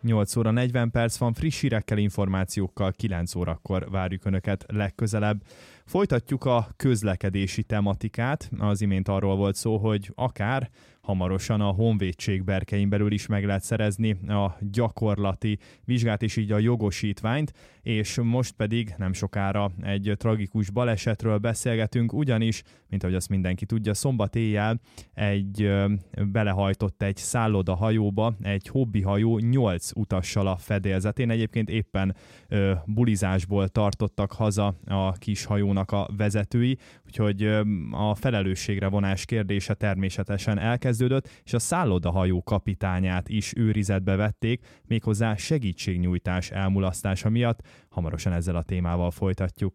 8 óra 40 perc van, friss hírekkel, információkkal, 9 órakor várjuk Önöket legközelebb. Folytatjuk a közlekedési tematikát. Az imént arról volt szó, hogy akár hamarosan a honvédség berkein belül is meg lehet szerezni a gyakorlati vizsgát és így a jogosítványt, és most pedig nem sokára egy tragikus balesetről beszélgetünk, ugyanis, mint ahogy azt mindenki tudja, szombat éjjel belehajtott egy szállodahajóba egy hobbihajó 8 utassal a fedélzetén. Egyébként éppen bulizásból tartottak haza a kis hajónak a vezetői, úgyhogy a felelősségre vonás kérdése természetesen elkezdődött, és a szállodahajó kapitányát is őrizetbe vették, méghozzá segítségnyújtás elmulasztása miatt. Hamarosan ezzel a témával folytatjuk.